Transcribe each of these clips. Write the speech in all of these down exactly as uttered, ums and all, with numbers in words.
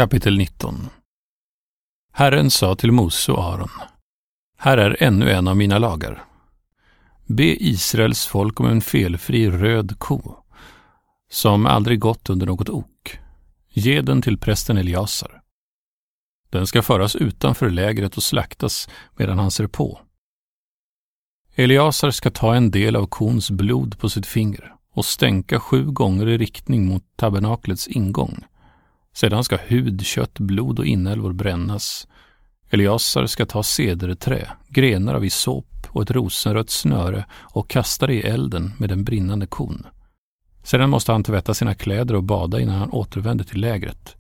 Kapitel nitton. Herren sa till Mose och Aron: Här är ännu en av mina lagar. Be Israels folk om en felfri röd ko, som aldrig gått under något ok. Ge den till prästen Eliasar. Den ska föras utanför lägret och slaktas medan han ser på. Eliasar ska ta en del av kons blod på sitt finger och stänka sju gånger i riktning mot tabernaklets ingång. Sedan ska hud, kött, blod och inälvor brännas. Eliasar ska ta cederträ, grenar av isop och ett rosenrött snöre och kasta det i elden med den brinnande kon. Sedan måste han tvätta sina kläder och bada innan han återvänder till lägret.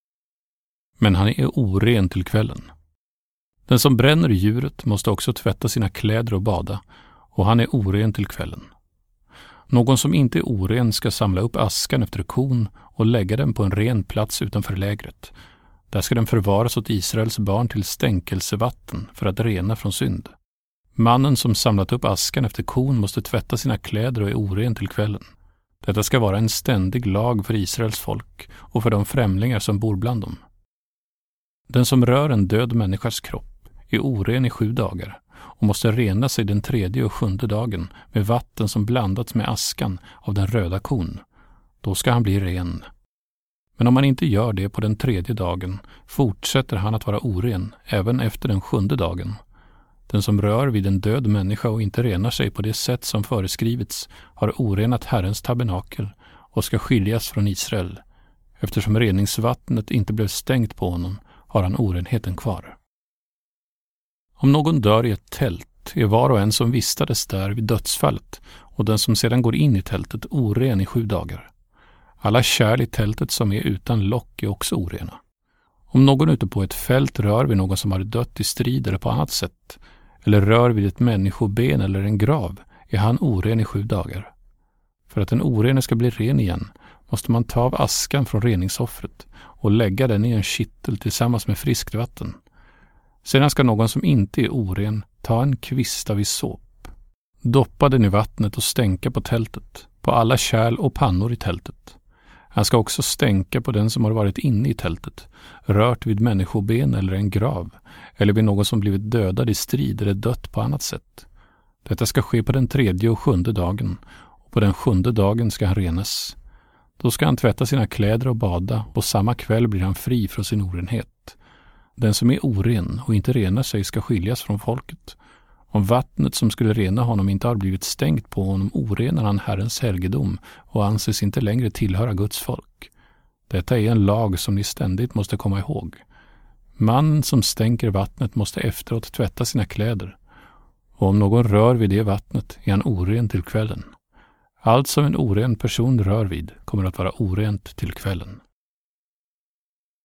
Men han är oren till kvällen. Den som bränner djuret måste också tvätta sina kläder och bada, och han är oren till kvällen. Någon som inte är oren ska samla upp askan efter kon och lägga den på en ren plats utanför lägret. Där ska den förvaras åt Israels barn till stänkelsevatten för att rena från synd. Mannen som samlat upp askan efter kon måste tvätta sina kläder och är oren till kvällen. Detta ska vara en ständig lag för Israels folk och för de främlingar som bor bland dem. Den som rör en död människas kropp är oren i sju dagar och måste rena sig den tredje och sjunde dagen med vatten som blandats med askan av den röda kon. Då ska han bli ren. Men om man inte gör det på den tredje dagen fortsätter han att vara oren även efter den sjunde dagen. Den som rör vid en död människa och inte renar sig på det sätt som föreskrivits har orenat Herrens tabernakel och ska skiljas från Israel. Eftersom reningsvattnet inte blev stängt på honom har han orenheten kvar. Om någon dör i ett tält är var och en som vistades där vid dödsfallet och den som sedan går in i tältet oren i sju dagar. Alla kärl i tältet som är utan lock är också orena. Om någon ute på ett fält rör vid någon som har dött i strid eller på annat sätt, eller rör vid ett människoben eller en grav, är han oren i sju dagar. För att den orene ska bli ren igen måste man ta av askan från reningsoffret och lägga den i en kittel tillsammans med friskt vatten. Sedan ska någon som inte är oren ta en kvist av isop, doppa den i vattnet och stänka på tältet, på alla kärl och pannor i tältet. Han ska också stänka på den som har varit inne i tältet, rört vid människoben eller en grav, eller vid någon som blivit dödad i strid eller dött på annat sätt. Detta ska ske på den tredje och sjunde dagen, och på den sjunde dagen ska han renas. Då ska han tvätta sina kläder och bada, och samma kväll blir han fri från sin orenhet. Den som är oren och inte renar sig ska skiljas från folket. Om vattnet som skulle rena honom inte har blivit stängt på honom orenar han Herrens helgedom och anses inte längre tillhöra Guds folk. Detta är en lag som ni ständigt måste komma ihåg. Mannen som stänker vattnet måste efteråt tvätta sina kläder, och om någon rör vid det vattnet är han oren till kvällen. Allt som en oren person rör vid kommer att vara orent till kvällen.